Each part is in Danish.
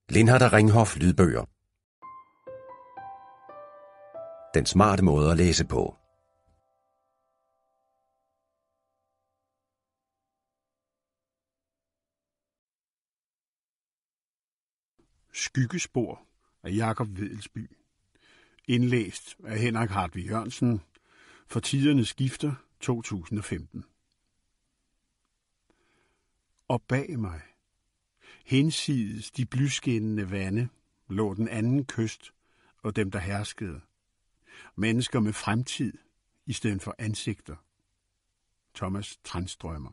Lindhardt og Ringhof lydbøger. Den smarte måde at læse på. Skyggespor af Jakob Wedelsby. Indlæst af Henrik Hartvig Jørgensen. For tiderne skifter 2015. Og bag mig, hinsides de blyskinnende vande, lå den anden kyst og dem, der herskede. Mennesker med fremtid i stedet for ansigter. Thomas Tranströmer.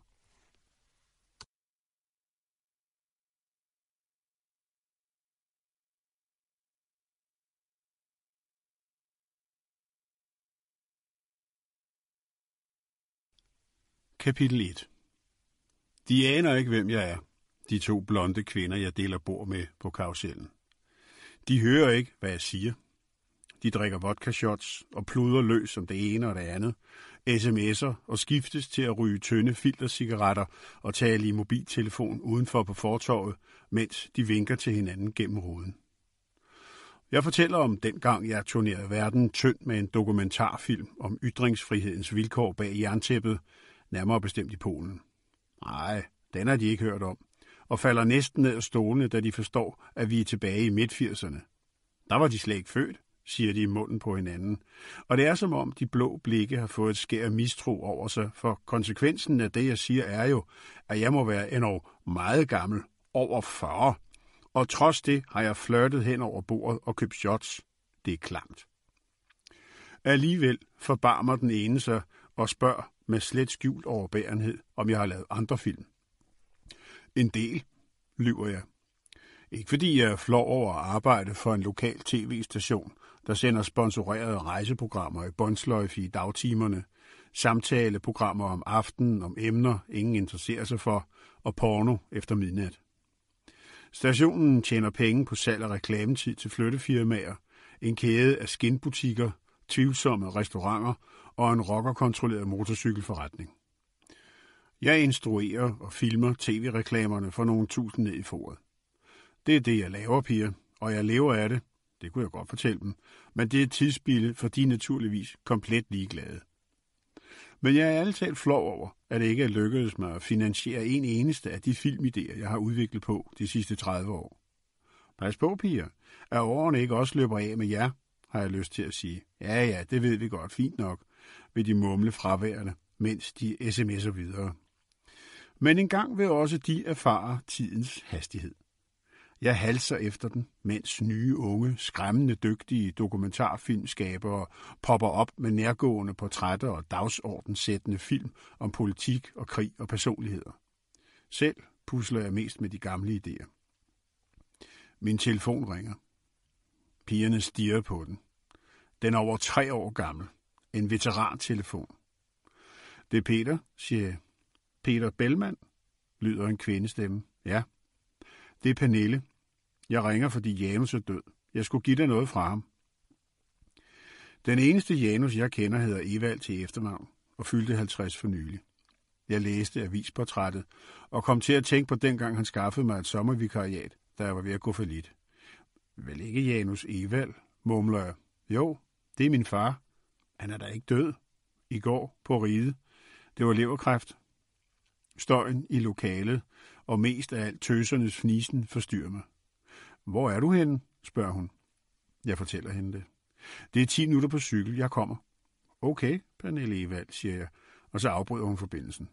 Kapitel 1. De aner ikke, hvem jeg er, de to blonde kvinder, jeg deler bord med på karusellen. De hører ikke, hvad jeg siger. De drikker vodka-shots og pluder løs om det ene og det andet, sms'er og skiftes til at ryge tynde filtercigaretter og tale i mobiltelefon udenfor på fortovet, mens de vinker til hinanden gennem ruden. Jeg fortæller om dengang jeg turnerede verden tynd med en dokumentarfilm om ytringsfrihedens vilkår bag jerntæppet, nærmere bestemt i Polen. Nej, den har de ikke hørt om, og falder næsten ned af stolene, da de forstår, at vi er tilbage i midt-80'erne. Der var de slet ikke født, siger de i munden på hinanden, og det er som om de blå blikke har fået et skær af mistro over sig, for konsekvensen af det, jeg siger, er jo, at jeg må være endnu meget gammel, over 40, og trods det har jeg flirtet hen over bordet og købt shots. Det er klamt. Alligevel forbarmer den ene sig og spørger med slet skjult overbærenhed, om jeg har lavet andre film. En del, lyver jeg. Ikke fordi jeg er flov over at arbejde for en lokal tv-station, der sender sponsorerede rejseprogrammer i båndsløjfe i dagtimerne, samtaleprogrammer om aftenen om emner, ingen interesserer sig for, og porno efter midnat. Stationen tjener penge på salg af reklametid til flyttefirmaer, en kæde af skinbutikker, tvivlsomme restauranter og en rockerkontrolleret motorcykelforretning. Jeg instruerer og filmer tv-reklamerne for nogle tusind ned i foret. Det er det, jeg laver, piger, og jeg lever af det. Det kunne jeg godt fortælle dem, men det er tidsspilde, for de er naturligvis komplet ligeglade. Men jeg er ærligt talt flov over, at det ikke er lykkedes mig at finansiere en eneste af de filmidéer, jeg har udviklet på de sidste 30 år. Pas på, piger, at årene ikke også løber af med jer, har jeg lyst til at sige. Ja, det ved vi godt, fint nok, vil de mumle fraværende, mens de sms'er videre. Men engang vil også de erfare tidens hastighed. Jeg halser efter den, mens nye, unge, skræmmende dygtige dokumentarfilmskabere popper op med nærgående portrætter og dagsordensættende film om politik og krig og personligheder. Selv pusler jeg mest med de gamle idéer. Min telefon ringer. Pigerne stirrer på den. Den er over 3 år gammel. En veterantelefon. Det er Peter, siger jeg. Peter Bellman, lyder en kvindestemme. Ja. Det er Pernille. Jeg ringer, fordi Janus er død. Jeg skulle give dig noget fra ham. Den eneste Janus, jeg kender, hedder Evald til efternavn og fyldte 50 for nylig. Jeg læste avisportrættet og kom til at tænke på dengang, han skaffede mig et sommervikariat, da jeg var ved at gå fallit. Vel ikke Janus Evald, mumler jeg. Jo, det er min far. Han er da ikke død. I går på Ride. Det var leverkræft. Støjen i lokalet og mest af alt tøsernes fnisen forstyrrer mig. Hvor er du henne? Spørger hun. Jeg fortæller hende det. Det er 10 minutter på cykel. Jeg kommer. Okay, Pernille Evald, siger jeg, og så afbryder hun forbindelsen.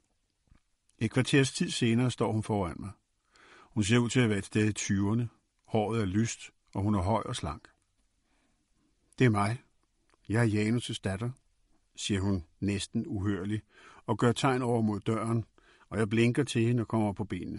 Et kvarters tid senere står hun foran mig. Hun ser ud til at være et sted i 20'erne. Håret er lyst, og hun er høj og slank. Det er mig. Jeg er Janus' datter, siger hun næsten uhørlig, og gør tegn over mod døren, og jeg blinker til hende og kommer på benene.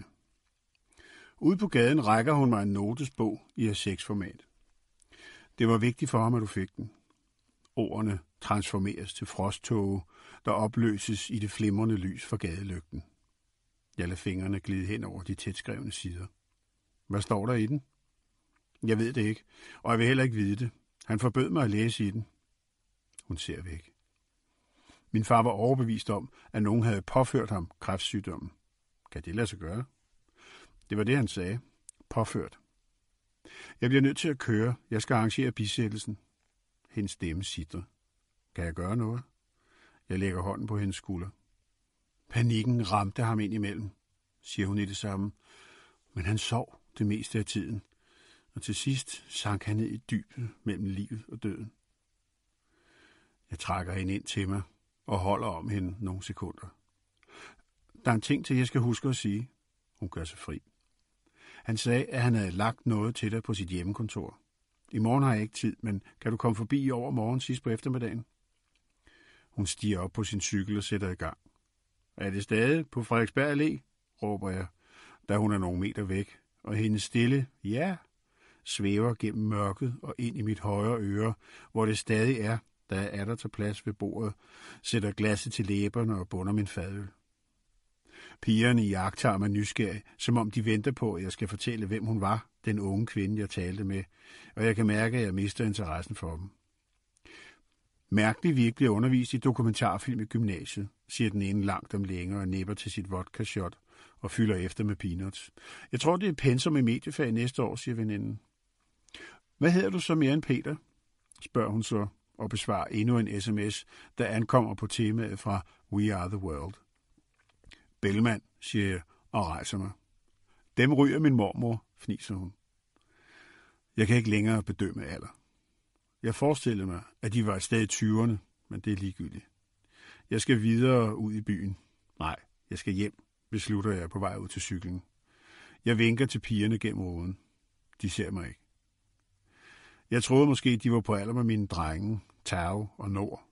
Ude på gaden rækker hun mig en notesbog i A6-format. Det var vigtigt for ham, at du fik den. Ordene transformeres til frosttåge, der opløses i det flimrende lys fra gadelygten. Jeg lader fingrene glide hen over de tætskrevne sider. Hvad står der i den? Jeg ved det ikke, og jeg vil heller ikke vide det. Han forbød mig at læse i den. Hun ser væk. Min far var overbevist om, at nogen havde påført ham kræftsygdommen. Kan det lade sig gøre? Det var det, han sagde. Påført. Jeg bliver nødt til at køre. Jeg skal arrangere bisættelsen. Hendes stemme sidder. Kan jeg gøre noget? Jeg lægger hånden på hendes skulder. Panikken ramte ham ind imellem, siger hun i det samme. Men han sov det meste af tiden, og til sidst sank han ned i dybet mellem livet og døden. Jeg trækker hende ind til mig og holder om hende nogle sekunder. Der er en ting til, jeg skal huske at sige. Hun gør sig fri. Han sagde, at han havde lagt noget til dig på sit hjemmekontor. I morgen har jeg ikke tid, men kan du komme forbi i overmorgen sidst på eftermiddagen? Hun stiger op på sin cykel og sætter i gang. Er det stadig på Frederiksberg Allé? Råber jeg, da hun er nogle meter væk, og hendes stille ja svæver gennem mørket og ind i mit højre øre, hvor det stadig er, da jeg atter tager plads ved bordet, sætter glasset til læberne og bunder min fadøl. Pigerne iagttager mig nysgerrig, som om de venter på, at jeg skal fortælle, hvem hun var, den unge kvinde, jeg talte med, og jeg kan mærke, at jeg mister interessen for dem. Mærkeligt, vi ikke bliver undervist i dokumentarfilm i gymnasiet, siger den ene langt om længe og nipper til sit vodka-shot og fylder efter med peanuts. Jeg tror, det er pensum i mediefag næste år, siger veninden. Hvad hedder du så mere end Peter? Spørger hun så og besvarer endnu en sms, der ankommer på temaet fra We Are The World. Bellman, siger jeg og rejser mig. Dem ryger min mormor, fniser hun. Jeg kan ikke længere bedømme alder. Jeg forestillede mig, at de var et sted i 20'erne, men det er ligegyldigt. Jeg skal videre ud i byen. Nej, jeg skal hjem, beslutter jeg på vej ud til cyklen. Jeg vinker til pigerne gennem ruden. De ser mig ikke. Jeg troede måske, de var på alder med mine drenge, Tao og Nord,